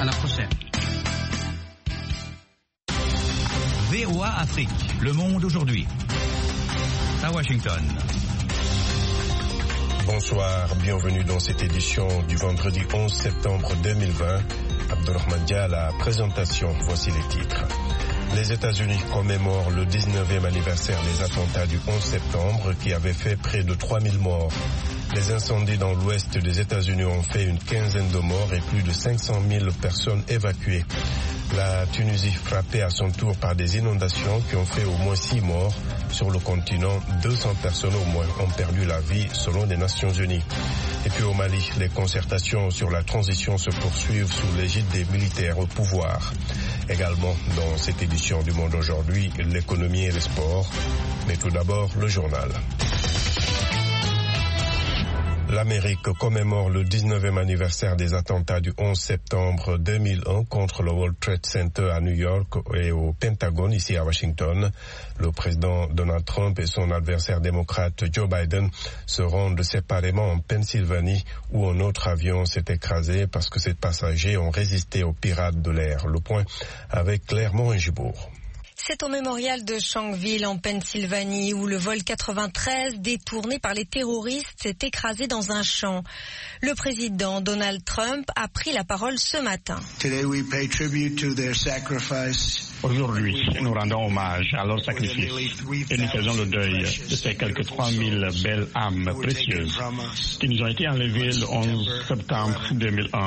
À la prochaine. VOA Afrique, le monde aujourd'hui. À Washington. Bonsoir, bienvenue dans cette édition du vendredi 11 septembre 2020. Abdelrahman Dia à la présentation, voici les titres. Les États-Unis commémorent le 19e anniversaire des attentats du 11 septembre qui avaient fait près de 3000 morts. Les incendies dans l'ouest des États-Unis ont fait une quinzaine de morts et plus de 500 000 personnes évacuées. La Tunisie frappée à son tour par des inondations qui ont fait au moins 6 morts. Sur le continent, 200 personnes au moins ont perdu la vie selon les Nations Unies. Et puis au Mali, les concertations sur la transition se poursuivent sous l'égide des militaires au pouvoir. Également dans cette édition du Monde aujourd'hui, l'économie et les sports. Mais tout d'abord, le journal. L'Amérique commémore le 19e anniversaire des attentats du 11 septembre 2001 contre le World Trade Center à New York et au Pentagone, ici à Washington. Le président Donald Trump et son adversaire démocrate Joe Biden se rendent séparément en Pennsylvanie où un autre avion s'est écrasé parce que ses passagers ont résisté aux pirates de l'air. Le point avec Claire Morin-Gibourg. C'est au mémorial de Shanksville en Pennsylvanie où le vol 93 détourné par les terroristes s'est écrasé dans un champ. Le président Donald Trump a pris la parole ce matin. Aujourd'hui, nous rendons hommage à leur sacrifice et nous faisons le deuil de ces quelques 3000 belles âmes précieuses qui nous ont été enlevées le 11 septembre 2001.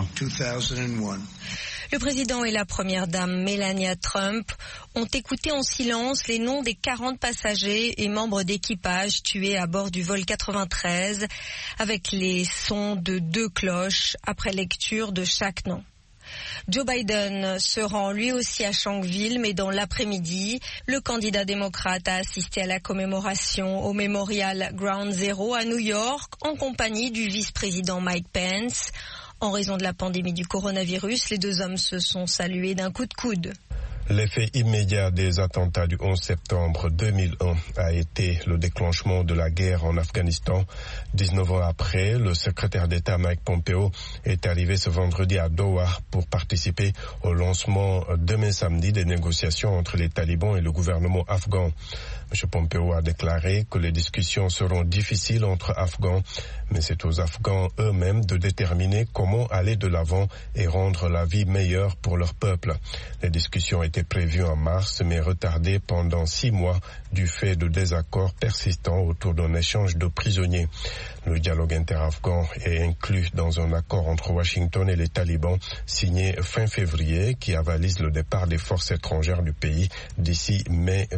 Le président et la première dame Melania Trump ont écouté en silence les noms des 40 passagers et membres d'équipage tués à bord du vol 93 avec les sons de 2 cloches après lecture de chaque nom. Joe Biden se rend lui aussi à Shanksville, mais dans l'après-midi, le candidat démocrate a assisté à la commémoration au Memorial Ground Zero à New York en compagnie du vice-président Mike Pence. En raison de la pandémie du coronavirus, les deux hommes se sont salués d'un coup de coude. L'effet immédiat des attentats du 11 septembre 2001 a été le déclenchement de la guerre en Afghanistan. 19 ans après, le secrétaire d'État Mike Pompeo est arrivé ce vendredi à Doha pour participer au lancement demain samedi des négociations entre les talibans et le gouvernement afghan. M. Pompeo a déclaré que les discussions seront difficiles entre Afghans, mais c'est aux Afghans eux-mêmes de déterminer comment aller de l'avant et rendre la vie meilleure pour leur peuple. Les discussions étaient prévues en mars, mais retardées pendant 6 mois du fait de désaccords persistants autour d'un échange de prisonniers. Le dialogue inter-afghan est inclus dans un accord entre Washington et les talibans signé fin février qui avalise le départ des forces étrangères du pays d'ici mai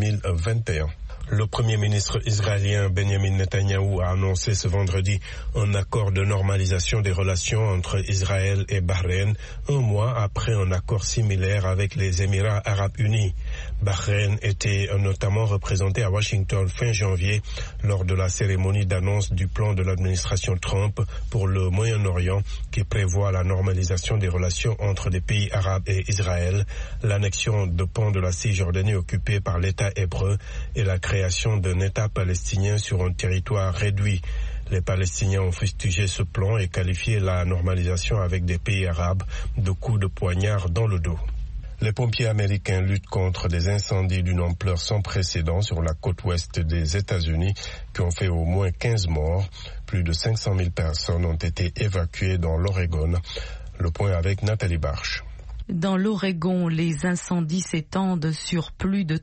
2021. Le Premier ministre israélien Benjamin Netanyahou a annoncé ce vendredi un accord de normalisation des relations entre Israël et Bahreïn, un mois après un accord similaire avec les Émirats arabes unis. Bahreïn était notamment représenté à Washington fin janvier lors de la cérémonie d'annonce du plan de l'administration Trump pour le Moyen-Orient qui prévoit la normalisation des relations entre les pays arabes et Israël, l'annexion de pans de la Cisjordanie occupée par l'État hébreu et la création d'un État palestinien sur un territoire réduit. Les Palestiniens ont fustigé ce plan et qualifié la normalisation avec des pays arabes de coups de poignard dans le dos. Les pompiers américains luttent contre des incendies d'une ampleur sans précédent sur la côte ouest des États-Unis qui ont fait au moins 15 morts. Plus de 500 000 personnes ont été évacuées dans l'Oregon. Le point avec Nathalie Barche. Dans l'Oregon, les incendies s'étendent sur plus de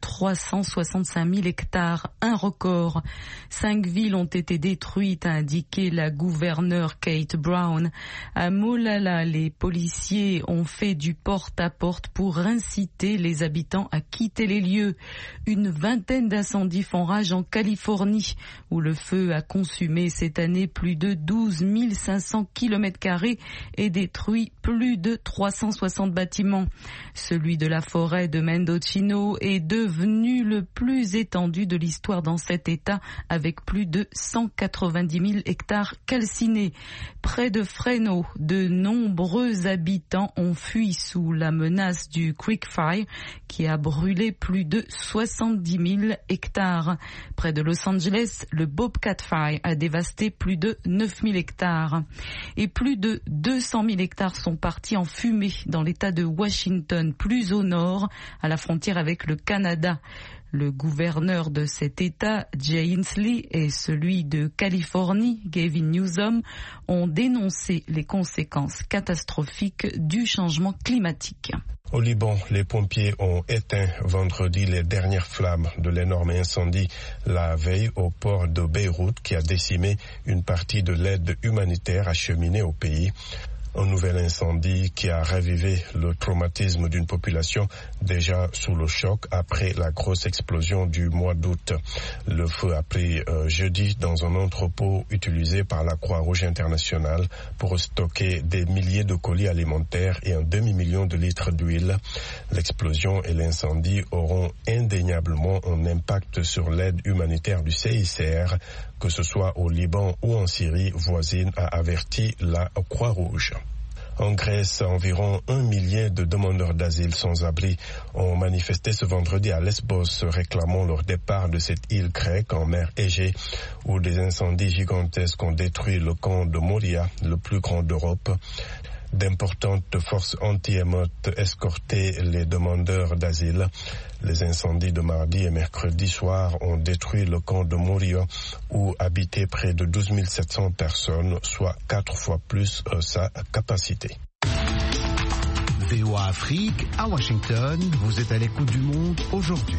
365 000 hectares, un record. 5 villes ont été détruites, a indiqué la gouverneure Kate Brown. À Molalla, les policiers ont fait du porte-à-porte pour inciter les habitants à quitter les lieux. Une vingtaine d'incendies font rage en Californie, où le feu a consumé cette année plus de 12 500 km² et détruit plus de 360 bâtiments bâtiments. Celui de la forêt de Mendocino est devenu le plus étendu de l'histoire dans cet État, avec plus de 190 000 hectares calcinés. Près de Fresno, de nombreux habitants ont fui sous la menace du Creek Fire qui a brûlé plus de 70 000 hectares. Près de Los Angeles, le Bobcat Fire a dévasté plus de 9 000 hectares. Et plus de 200 000 hectares sont partis en fumée dans l'État de Washington, plus au nord, à la frontière avec le Canada. Le gouverneur de cet État, Jay Inslee, et celui de Californie, Gavin Newsom, ont dénoncé les conséquences catastrophiques du changement climatique. Au Liban, les pompiers ont éteint vendredi les dernières flammes de l'énorme incendie la veille au port de Beyrouth qui a décimé une partie de l'aide humanitaire acheminée au pays. Un nouvel incendie qui a ravivé le traumatisme d'une population déjà sous le choc après la grosse explosion du mois d'août. Le feu a pris jeudi dans un entrepôt utilisé par la Croix-Rouge internationale pour stocker des milliers de colis alimentaires et 1 demi-million de litres d'huile. L'explosion et l'incendie auront indéniablement un impact sur l'aide humanitaire du CICR, que ce soit au Liban ou en Syrie voisine, a averti la Croix-Rouge. En Grèce, environ 1 millier de demandeurs d'asile sans abri ont manifesté ce vendredi à Lesbos, réclamant leur départ de cette île grecque en mer Égée, où des incendies gigantesques ont détruit le camp de Moria, le plus grand d'Europe. D'importantes forces anti-émeutes escortaient les demandeurs d'asile. Les incendies de mardi et mercredi soir ont détruit le camp de Moria, où habitaient près de 12 700 personnes, soit 4 fois plus sa capacité. VOA Afrique, à Washington, vous êtes à l'écoute du monde aujourd'hui.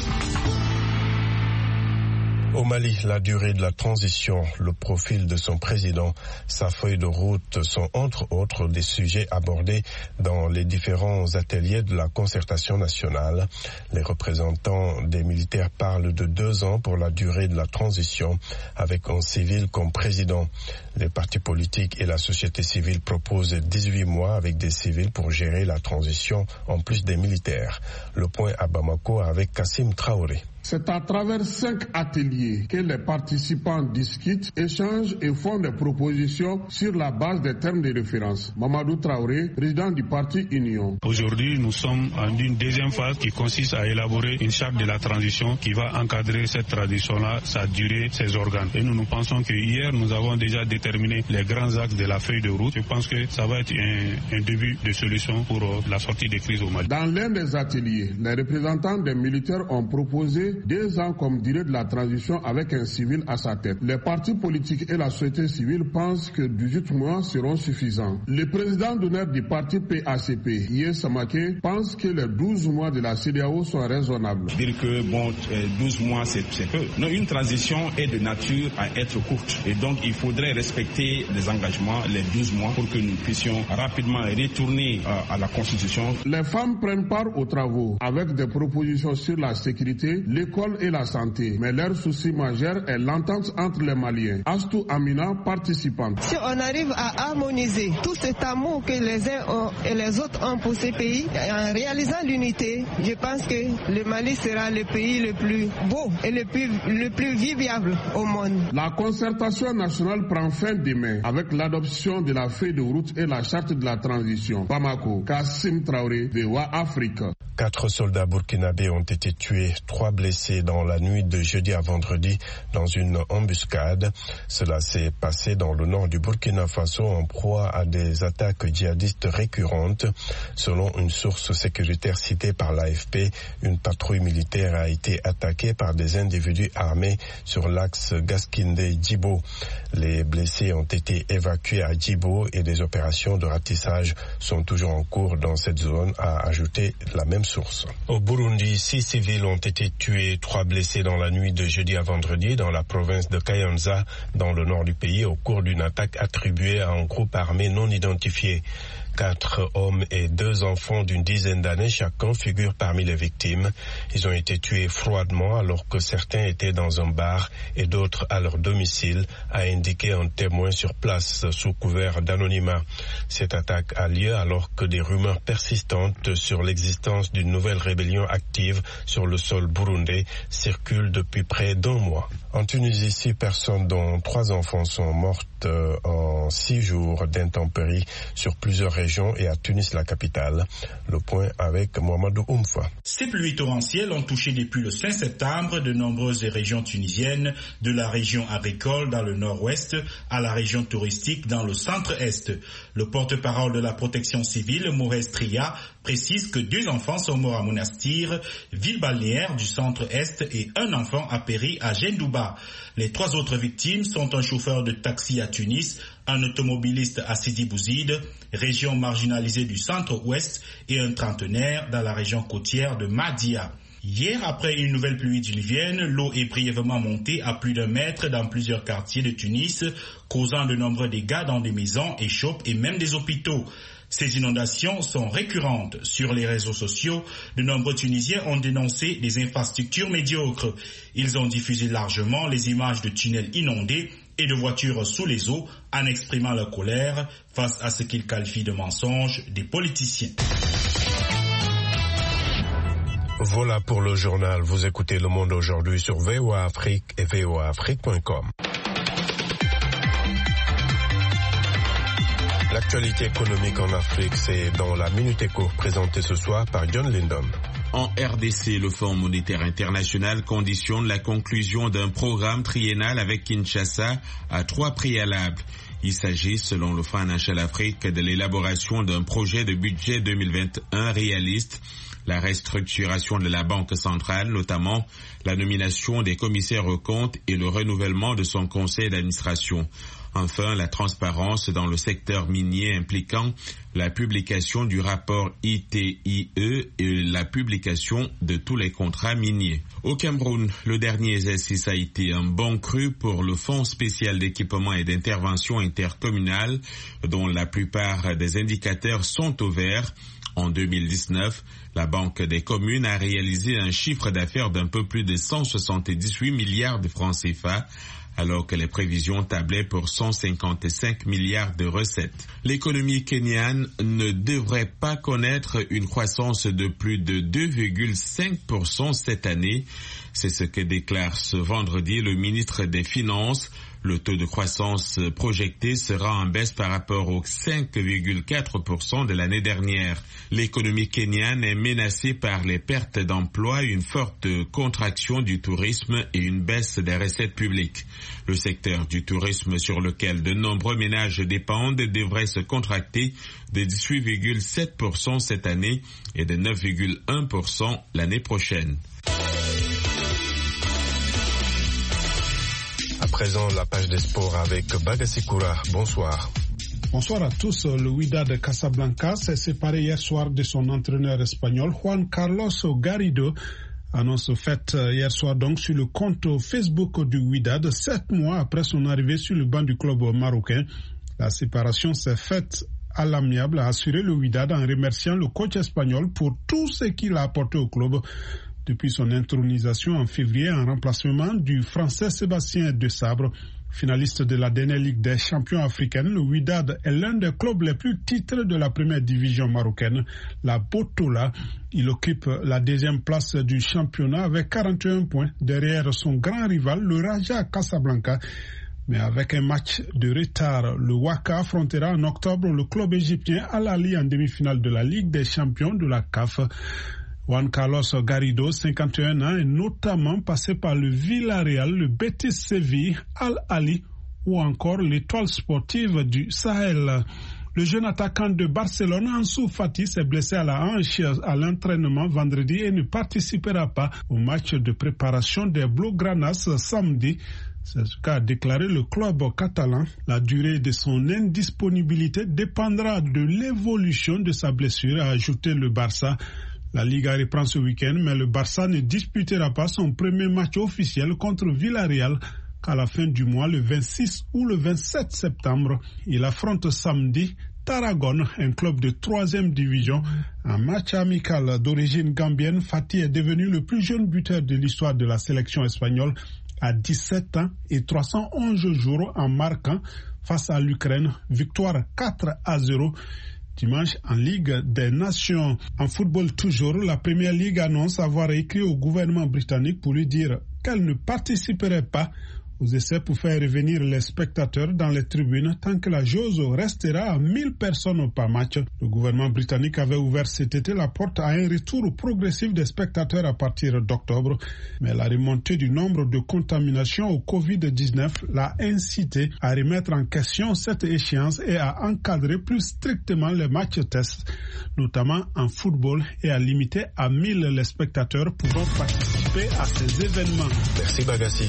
Au Mali, la durée de la transition, le profil de son président, sa feuille de route sont entre autres des sujets abordés dans les différents ateliers de la concertation nationale. Les représentants des militaires parlent de 2 ans pour la durée de la transition avec un civil comme président. Les partis politiques et la société civile proposent 18 mois avec des civils pour gérer la transition en plus des militaires. Le point à Bamako avec Kassim Traoré. C'est à travers 5 ateliers que les participants discutent, échangent et font des propositions sur la base des termes de référence. Mamadou Traoré, président du parti Union. Aujourd'hui, nous sommes en une deuxième phase qui consiste à élaborer une charte de la transition qui va encadrer cette transition-là, sa durée, ses organes. Et nous pensons que hier, nous avons déjà déterminé les grands axes de la feuille de route. Je pense que ça va être un début de solution pour la sortie des crises au Mali. Dans l'un des ateliers, les représentants des militaires ont proposé 2 ans comme durée de la transition avec un civil à sa tête. Les partis politiques et la société civile pensent que 18 mois seront suffisants. Le président d'honneur du parti PACP, Yé Samake, pense que les 12 mois de la CEDEAO sont raisonnables. Dire que 12 mois c'est peu. Non, une transition est de nature à être courte et donc il faudrait respecter les engagements, les 12 mois pour que nous puissions rapidement retourner à la Constitution. Les femmes prennent part aux travaux avec des propositions sur la sécurité, l'école et la santé. Mais leur souci majeur est l'entente entre les Maliens. Astou Amina, participante. Si on arrive à harmoniser tout cet amour que les uns et les autres ont pour ces pays, en réalisant l'unité, je pense que le Mali sera le pays le plus beau et le plus vivable au monde. La concertation nationale prend fin demain avec l'adoption de la feuille de route et la charte de la transition. Bamako, Kassim Traoré, VOA Afrique. 4 soldats burkinabés ont été tués, 3 blessés dans la nuit de jeudi à vendredi dans une embuscade. Cela s'est passé dans le nord du Burkina Faso en proie à des attaques djihadistes récurrentes. Selon une source sécuritaire citée par l'AFP, une patrouille militaire a été attaquée par des individus armés sur l'axe Gaskindé-Djibo. Les blessés ont été évacués à Djibo et des opérations de ratissage sont toujours en cours dans cette zone, a ajouté la même source. Au Burundi, 6 civils ont été tués, 3 blessés dans la nuit de jeudi à vendredi dans la province de Kayanza, dans le nord du pays, au cours d'une attaque attribuée à un groupe armé non identifié. 4 hommes et 2 enfants d'une dizaine d'années chacun figurent parmi les victimes. Ils ont été tués froidement alors que certains étaient dans un bar et d'autres à leur domicile, a indiqué un témoin sur place sous couvert d'anonymat. Cette attaque a lieu alors que des rumeurs persistantes sur l'existence d'une nouvelle rébellion active sur le sol burundais circulent depuis près d'1 mois. En Tunisie, 6 personnes dont 3 enfants sont mortes en 6 jours d'intempéries sur plusieurs régions et à Tunis, la capitale. Le point avec Mohamedou Oumfa. Ces pluies torrentielles ont touché depuis le 5 septembre de nombreuses régions tunisiennes, de la région agricole dans le nord-ouest à la région touristique dans le centre-est. Le porte-parole de la protection civile, Mourez Tria, précise que 2 enfants sont morts à Monastir, ville balnéaire du centre-est, et 1 enfant a péri à Gendouba. Les 3 autres victimes sont un chauffeur de taxi à Tunis, un automobiliste à Sidi Bouzid, région marginalisée du centre-ouest, et un trentenaire dans la région côtière de Mahdia. Hier, après une nouvelle pluie diluvienne, l'eau est brièvement montée à plus d'1 mètre dans plusieurs quartiers de Tunis, causant de nombreux dégâts dans des maisons, échoppes et même des hôpitaux. Ces inondations sont récurrentes. Sur les réseaux sociaux, de nombreux Tunisiens ont dénoncé des infrastructures médiocres. Ils ont diffusé largement les images de tunnels inondés et de voitures sous les eaux en exprimant leur colère face à ce qu'ils qualifient de mensonges des politiciens. Voilà pour le journal. Vous écoutez Le Monde aujourd'hui sur VOA Afrique et voaafrique.com. L'actualité économique en Afrique, c'est dans la Minute Éco, présentée ce soir par John Lindon. En RDC, le Fonds monétaire international conditionne la conclusion d'un programme triennal avec Kinshasa à 3 préalables. Il s'agit, selon le Financial Afrique, de l'élaboration d'un projet de budget 2021 réaliste, la restructuration de la Banque centrale, notamment la nomination des commissaires aux comptes et le renouvellement de son conseil d'administration. Enfin, la transparence dans le secteur minier impliquant la publication du rapport ITIE et la publication de tous les contrats miniers. Au Cameroun, le dernier exercice a été un bon cru pour le Fonds spécial d'équipement et d'intervention intercommunale, dont la plupart des indicateurs sont au vert. En 2019, la Banque des communes a réalisé un chiffre d'affaires d'un peu plus de 178 milliards de francs CFA, alors que les prévisions tablaient pour 155 milliards de recettes. L'économie kenyane ne devrait pas connaître une croissance de plus de 2,5% cette année. C'est ce que déclare ce vendredi le ministre des Finances. Le taux de croissance projeté sera en baisse par rapport aux 5,4% de l'année dernière. L'économie kenyane est menacée par les pertes d'emplois, une forte contraction du tourisme et une baisse des recettes publiques. Le secteur du tourisme, sur lequel de nombreux ménages dépendent, devrait se contracter de 18,7% cette année et de 9,1% l'année prochaine. À présent, la page des sports avec Bagassi Koura. Bonsoir. Bonsoir à tous. Le Wydad de Casablanca s'est séparé hier soir de son entraîneur espagnol Juan Carlos Garrido. Annonce faite hier soir donc sur le compte Facebook du Wydad, 7 mois après son arrivée sur le banc du club marocain. La séparation s'est faite à l'amiable, a assuré le Wydad en remerciant le coach espagnol pour tout ce qu'il a apporté au club depuis son intronisation en février en remplacement du Français Sébastien Desabre. Finaliste de la dernière Ligue des champions africaine, le Wydad est l'un des clubs les plus titrés de la première division marocaine, la Botola. Il occupe la 2e place du championnat avec 41 points derrière son grand rival, le Raja Casablanca. Mais avec un match de retard, le Waka affrontera en octobre le club égyptien Al Ahly en demi-finale de la Ligue des champions de la CAF. Juan Carlos Garrido, 51 ans, est notamment passé par le Villarreal, le Betis Séville, Al Ahly ou encore l'Étoile sportive du Sahel. Le jeune attaquant de Barcelone, Ansu Fati, s'est blessé à la hanche à l'entraînement vendredi et ne participera pas au match de préparation des Blaugranas samedi. C'est ce qu'a déclaré le club catalan. La durée de son indisponibilité dépendra de l'évolution de sa blessure, a ajouté le Barça. La Liga reprend ce week-end, mais le Barça ne disputera pas son premier match officiel contre Villarreal qu'à la fin du mois, le 26 ou le 27 septembre. Il affronte samedi Tarragone, un club de 3e division. Un match amical d'origine gambienne, Fati est devenu le plus jeune buteur de l'histoire de la sélection espagnole à 17 ans et 311 jours en marquant face à l'Ukraine. Victoire 4-0. Dimanche, en Ligue des Nations, en football toujours, la Première Ligue annonce avoir écrit au gouvernement britannique pour lui dire qu'elle ne participerait pas aux essais pour faire revenir les spectateurs dans les tribunes tant que la jauge restera à 1000 personnes par match. Le gouvernement britannique avait ouvert cet été la porte à un retour progressif des spectateurs à partir d'octobre, mais la remontée du nombre de contaminations au Covid-19 l'a incité à remettre en question cette échéance et à encadrer plus strictement les matchs tests, notamment en football, et à limiter à 1000 les spectateurs pouvant participer à ces événements. Merci Bagassi.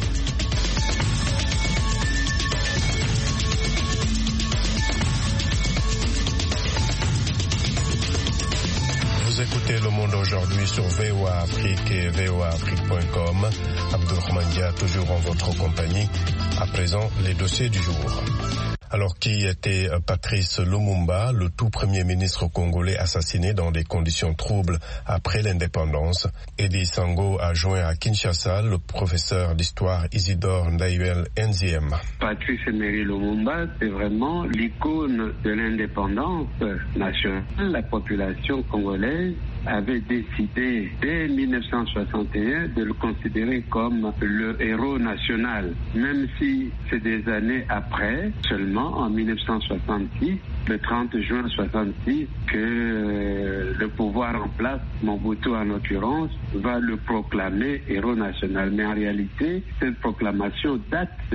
Vous écoutez Le Monde aujourd'hui sur VOA Afrique et voaafrique.com. Abdourahmane Dia, toujours en votre compagnie. À présent, les dossiers du jour. Alors, qui était Patrice Lumumba, le tout premier ministre congolais assassiné dans des conditions troubles après l'indépendance? Eddie Sango a joint à Kinshasa le professeur d'histoire Isidore Ndayuel Nziem. Patrice Emery Lumumba, c'est vraiment l'icône de l'indépendance nationale. La population congolaise avait décidé dès 1961 de le considérer comme le héros national, même si c'est des années après, seulement en 1966, le 30 juin 1966, que le pouvoir en place, Mobutu en l'occurrence, va le proclamer héros national. Mais en réalité, cette proclamation date de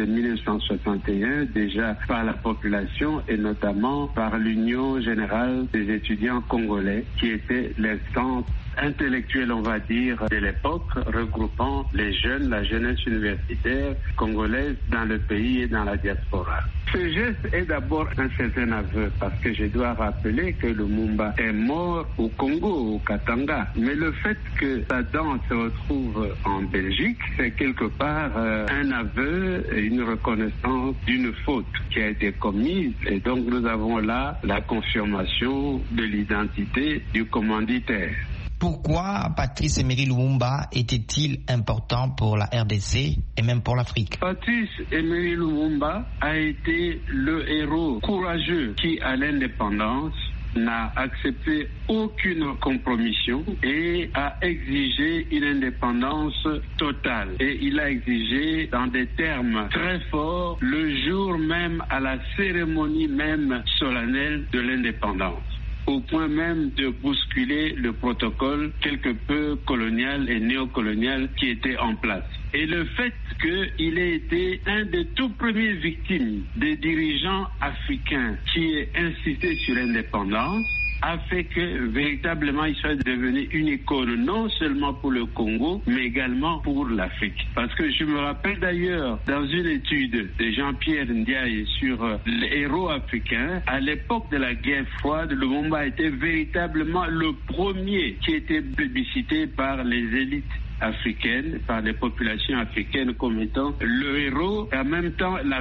1961, déjà par la population et notamment par l'Union générale des étudiants congolais, qui était l'instance intellectuelle, on va dire, de l'époque, regroupant les jeunes, la jeunesse universitaire congolaise dans le pays et dans la diaspora. Ce geste est d'abord un certain aveu, parce que je dois rappeler que Lumumba est mort au Congo, au Katanga. Mais le fait que sa danse se retrouve en Belgique, c'est quelque part un aveu et une reconnaissance d'une faute qui a été commise. Et donc nous avons là la confirmation de l'identité du commanditaire. Pourquoi Patrice Emery Lumumba était-il important pour la RDC et même pour l'Afrique? Patrice Emery Lumumba a été le héros courageux qui, à l'indépendance, n'a accepté aucune compromission et a exigé une indépendance totale. Et il a exigé dans des termes très forts le jour même, à la cérémonie même solennelle de l'indépendance, au point même de bousculer le protocole quelque peu colonial et néocolonial qui était en place. Et le fait qu'il ait été un des tout premiers victimes des dirigeants africains qui aient insisté sur l'indépendance a fait que véritablement il soit devenu une icône non seulement pour le Congo mais également pour l'Afrique. Parce que je me rappelle d'ailleurs dans une étude de Jean-Pierre Ndiaye sur les héros africains, à l'époque de la guerre froide, Lumumba était véritablement le premier qui était plébiscité par les élites africaine, par les populations africaines comme étant le héros et en même temps la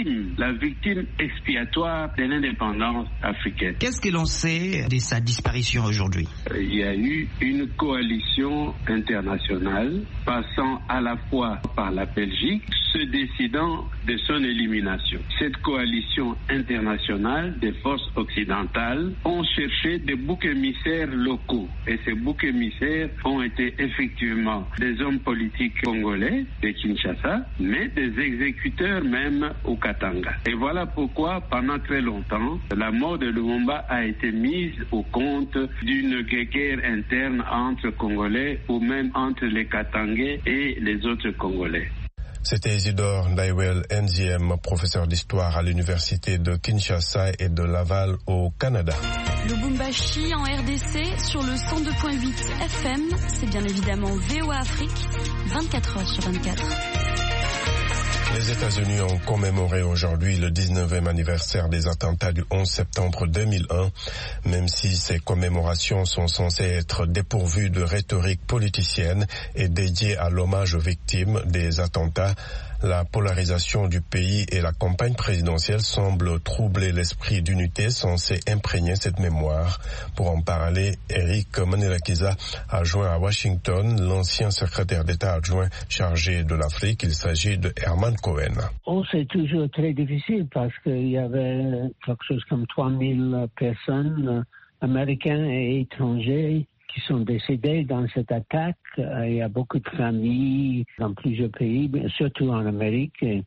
victime expiatoire de l'indépendance africaine. Qu'est-ce que l'on sait de sa disparition aujourd'hui? Il y a eu une coalition internationale passant à la fois par la Belgique, se décidant de son élimination. Cette coalition internationale des forces occidentales ont cherché des boucs émissaires locaux et ces boucs émissaires ont été effectivement des hommes politiques congolais de Kinshasa, mais des exécuteurs même au Katanga. Et voilà pourquoi, pendant très longtemps, la mort de Lumumba a été mise au compte d'une guerre interne entre Congolais ou même entre les Katangais et les autres Congolais. C'était Isidore Ndayuel Nziem, professeur d'histoire à l'université de Kinshasa et de Laval au Canada. Lubumbashi en RDC sur le 102.8 FM, c'est bien évidemment VOA Afrique, 24 heures sur 24. Les États-Unis ont commémoré aujourd'hui le 19e anniversaire des attentats du 11 septembre 2001. Même si ces commémorations sont censées être dépourvues de rhétorique politicienne et dédiées à l'hommage aux victimes des attentats, La polarisation du pays et la campagne présidentielle semblent troubler l'esprit d'unité censé imprégner cette mémoire. Pour en parler, Eric Manirakiza a joint à Washington l'ancien secrétaire d'État adjoint chargé de l'Afrique. Il s'agit de Herman Cohen. C'est toujours très difficile parce qu'il y avait quelque chose comme 3000 personnes, américains et étrangers, qui sont décédés dans cette attaque. Il y a beaucoup de familles dans plusieurs pays, surtout en Amérique. Et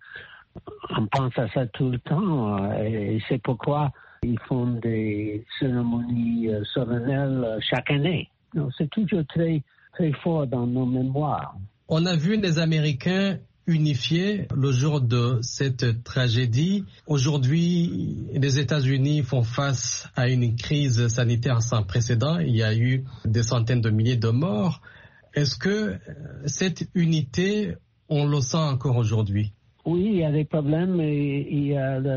on pense à ça tout le temps et c'est pourquoi ils font des cérémonies solennelles chaque année. Donc, c'est toujours très, très fort dans nos mémoires. On a vu les Américains unifiés le jour de cette tragédie. Aujourd'hui, les États-Unis font face à une crise sanitaire sans précédent. Il y a eu des centaines de milliers de morts. Est-ce que cette unité, on le sent encore aujourd'hui? Oui, il y a des problèmes et il y a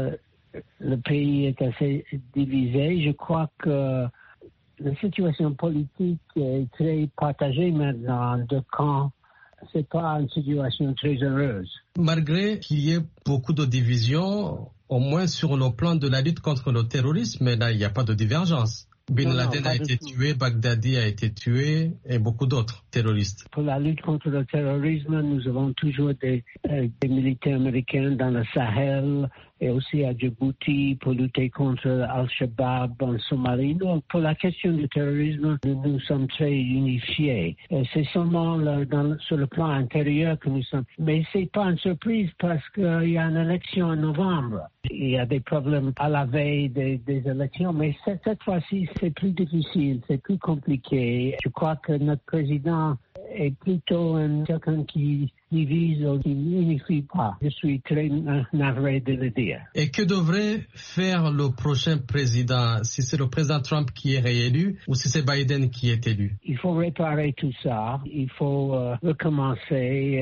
le pays est assez divisé. Je crois que la situation politique est très partagée maintenant en deux camps. C'est pas une situation très heureuse. Malgré qu'il y ait beaucoup de divisions, au moins sur le plan de la lutte contre le terrorisme, là, il n'y a pas de divergence. Bin Laden a été tué, Baghdadi a été tué et beaucoup d'autres terroristes. Pour la lutte contre le terrorisme, nous avons toujours des militaires américains dans le Sahel et aussi à Djibouti pour lutter contre Al-Shabaab en Somalie. Donc, pour la question du terrorisme, nous sommes très unifiés. C'est seulement sur le plan intérieur que nous sommes. Mais c'est pas une surprise parce qu'il y a une élection en novembre. Il y a des problèmes à la veille des élections, mais cette fois-ci, c'est plus difficile, c'est plus compliqué. Je crois que notre président est plutôt quelqu'un qui divise ou qui n'unifie pas. Je suis très navré de le dire. Et que devrait faire le prochain président, si c'est le président Trump qui est réélu ou si c'est Biden qui est élu? Il faut réparer tout ça. Il faut recommencer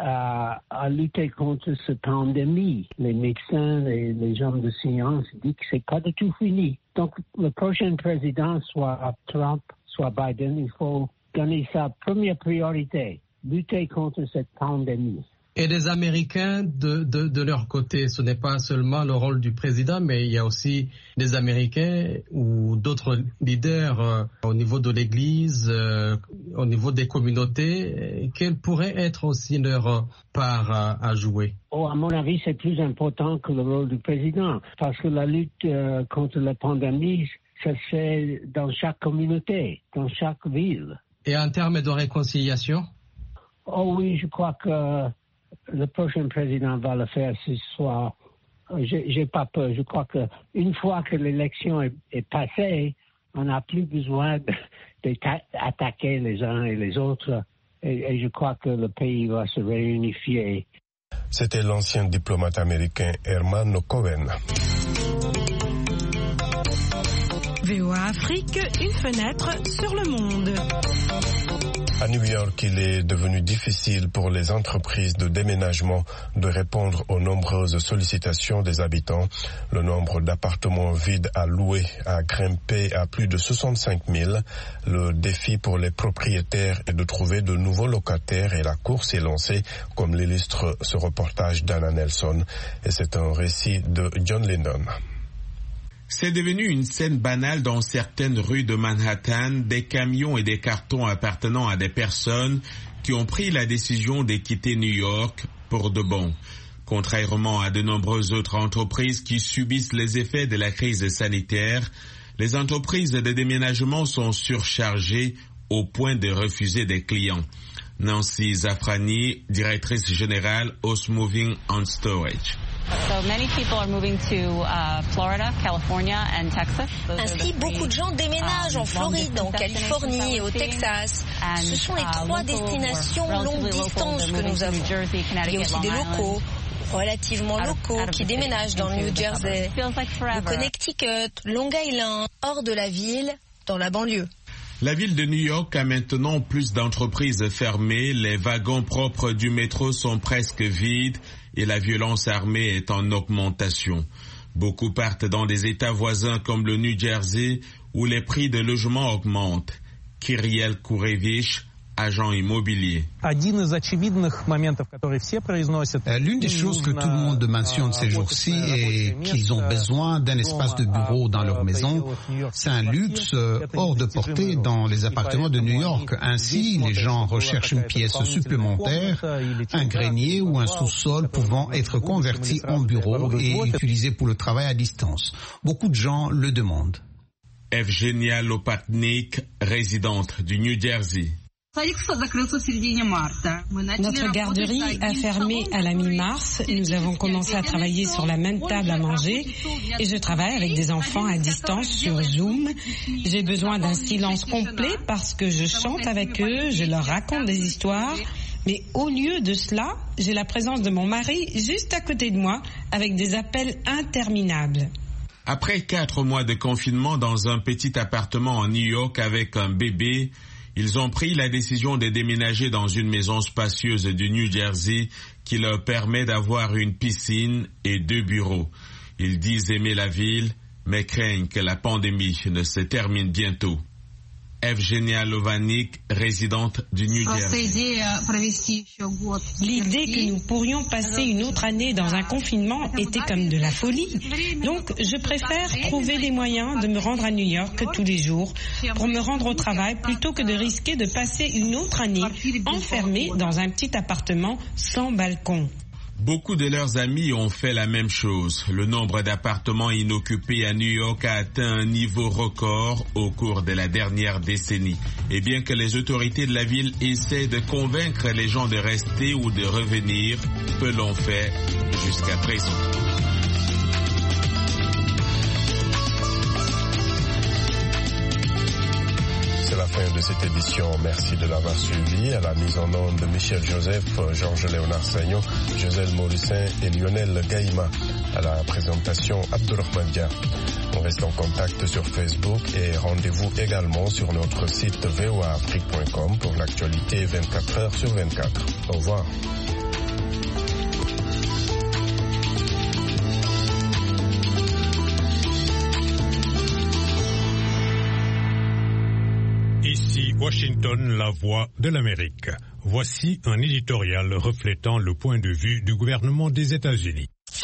à lutter contre cette pandémie. Les médecins et les gens de science disent que c'est pas du tout fini. Donc, le prochain président, soit Trump, soit Biden, il faut donner sa première priorité, lutter contre cette pandémie. Et les Américains, de leur côté, ce n'est pas seulement le rôle du président, mais il y a aussi des Américains ou d'autres leaders au niveau de l'Église, au niveau des communautés. Quelle pourrait être aussi leur part à jouer? À mon avis, c'est plus important que le rôle du président, parce que la lutte contre la pandémie, ça se fait dans chaque communauté, dans chaque ville. Et en termes de réconciliation? Oh oui, je crois que le prochain président va le faire ce soir. J'ai pas peur. Je crois que une fois que l'élection est passée, on n'a plus besoin d'attaquer les uns et les autres. Et je crois que le pays va se réunifier. C'était l'ancien diplomate américain Herman Cohen. VOA Afrique, une fenêtre sur le monde. À New York, il est devenu difficile pour les entreprises de déménagement de répondre aux nombreuses sollicitations des habitants. Le nombre d'appartements vides à louer a grimpé à plus de 65 000. Le défi pour les propriétaires est de trouver de nouveaux locataires et la course est lancée, comme l'illustre ce reportage d'Anna Nelson. Et c'est un récit de John Lennon. C'est devenu une scène banale dans certaines rues de Manhattan, des camions et des cartons appartenant à des personnes qui ont pris la décision de quitter New York pour de bon. Contrairement à de nombreuses autres entreprises qui subissent les effets de la crise sanitaire, les entreprises de déménagement sont surchargées au point de refuser des clients. Nancy Zafrani, directrice générale House Moving and Storage. Ainsi, beaucoup de gens déménagent en Floride, en Californie et au Texas. Ce sont les trois destinations longue distance que nous avons. Il y a aussi des locaux, relativement locaux, qui déménagent dans le New Jersey, le Connecticut, Long Island, hors de la ville, dans la banlieue. La ville de New York a maintenant plus d'entreprises fermées, les wagons propres du métro sont presque vides et la violence armée est en augmentation. Beaucoup partent dans des États voisins comme le New Jersey où les prix de logements augmentent. Kyriel Kourevich, agent immobilier. L'une des choses que tout le monde mentionne ces jours-ci est qu'ils ont besoin d'un espace de bureau dans leur maison. C'est un luxe hors de portée dans les appartements de New York. Ainsi, les gens recherchent une pièce supplémentaire, un grenier ou un sous-sol pouvant être converti en bureau et utilisé pour le travail à distance. Beaucoup de gens le demandent. Evgenia Lopatnik, résidente du New Jersey. Notre garderie a fermé à la mi-mars. Nous avons commencé à travailler sur la même table à manger et je travaille avec des enfants à distance sur Zoom. J'ai besoin d'un silence complet parce que je chante avec eux, je leur raconte des histoires. Mais au lieu de cela, j'ai la présence de mon mari juste à côté de moi avec des appels interminables. Après 4 mois de confinement dans un petit appartement en New York avec un bébé, ils ont pris la décision de déménager dans une maison spacieuse du New Jersey qui leur permet d'avoir une piscine et 2 bureaux. Ils disent aimer la ville, mais craignent que la pandémie ne se termine bientôt. Evgenia Lovanik, résidente du New Jersey. L'idée que nous pourrions passer une autre année dans un confinement était comme de la folie. Donc, je préfère trouver les moyens de me rendre à New York tous les jours pour me rendre au travail plutôt que de risquer de passer une autre année enfermée dans un petit appartement sans balcon. Beaucoup de leurs amis ont fait la même chose. Le nombre d'appartements inoccupés à New York a atteint un niveau record au cours de la dernière décennie. Et bien que les autorités de la ville essaient de convaincre les gens de rester ou de revenir, peu l'ont fait jusqu'à présent. C'est la fin de cette édition. Merci de l'avoir suivi. À la mise en onde de Michel Joseph, Georges-Léonard Sagnon, Joselle Morissin et Lionel Gaïma. À la présentation, Abdurrahman Dia. On reste en contact sur Facebook et rendez-vous également sur notre site voaafrique.com pour l'actualité 24 heures sur 24. Au revoir. Washington, la voix de l'Amérique. Voici un éditorial reflétant le point de vue du gouvernement des États-Unis.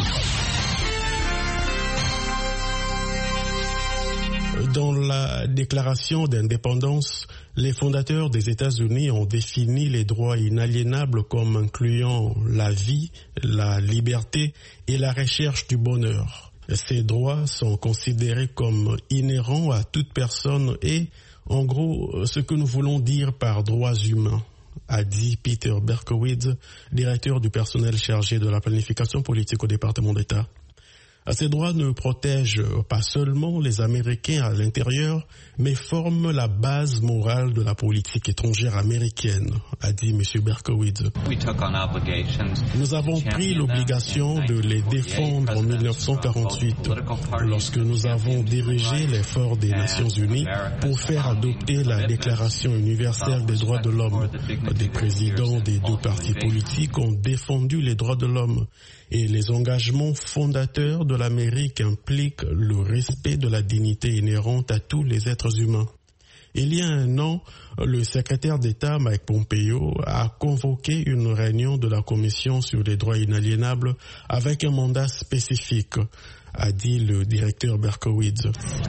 Dans la déclaration d'indépendance, les fondateurs des États-Unis ont défini les droits inaliénables comme incluant la vie, la liberté et la recherche du bonheur. Ces droits sont considérés comme inhérents à toute personne et en gros, ce que nous voulons dire par droits humains, a dit Peter Berkowitz, directeur du personnel chargé de la planification politique au département d'État. Ces droits ne protègent pas seulement les Américains à l'intérieur, mais forment la base morale de la politique étrangère américaine, a dit M. Berkowitz. Nous avons pris l'obligation de les défendre en 1948, lorsque nous avons dirigé l'effort des Nations Unies pour faire adopter la Déclaration universelle des droits de l'homme. Des présidents des 2 partis politiques ont défendu les droits de l'homme. Et les engagements fondateurs de l'Amérique impliquent le respect de la dignité inhérente à tous les êtres humains. Il y a un an, le secrétaire d'État Mike Pompeo a convoqué une réunion de la Commission sur les droits inaliénables avec un mandat spécifique, a dit le directeur Berkowitz.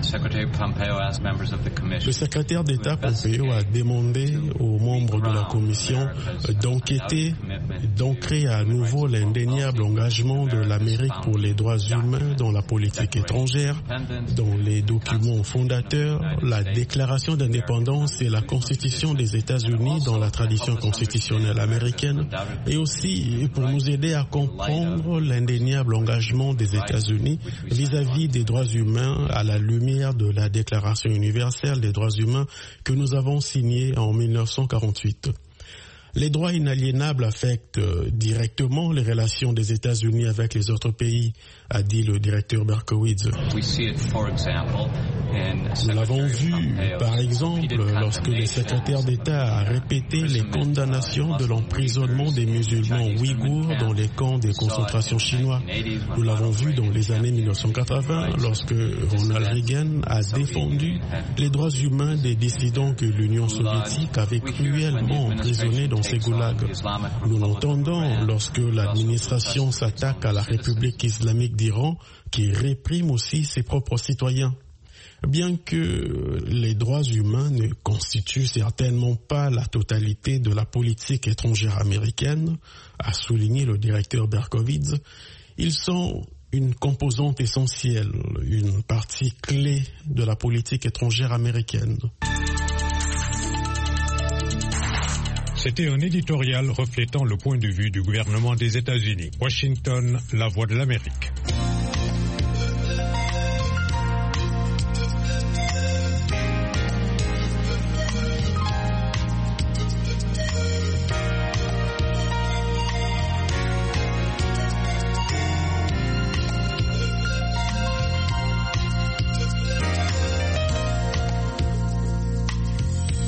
Le secrétaire d'État Pompeo a demandé aux membres de la Commission d'enquêter, d'ancrer à nouveau l'indéniable engagement de l'Amérique pour les droits humains dans la politique étrangère, dans les documents fondateurs, la déclaration d'indépendance et la Constitution des États-Unis dans la tradition constitutionnelle américaine, et aussi pour nous aider à comprendre l'indéniable engagement des États-Unis vis-à-vis des droits humains à la lumière de la Déclaration universelle des droits humains que nous avons signée en 1948. Les droits inaliénables affectent directement les relations des États-Unis avec les autres pays, a dit le directeur Berkowitz. Nous l'avons vu, par exemple, lorsque le secrétaire d'État a répété les condamnations de l'emprisonnement des musulmans ouïghours dans les camps de concentration chinois. Nous l'avons vu dans les années 1980, lorsque Ronald Reagan a défendu les droits humains des dissidents que l'Union soviétique avait cruellement emprisonnés dans ses goulags. Nous l'entendons lorsque l'administration s'attaque à la République islamique d'Iran, qui réprime aussi ses propres citoyens. Bien que les droits humains ne constituent certainement pas la totalité de la politique étrangère américaine, a souligné le directeur Berkowitz, ils sont une composante essentielle, une partie clé de la politique étrangère américaine. C'était un éditorial reflétant le point de vue du gouvernement des États-Unis. Washington, la voix de l'Amérique.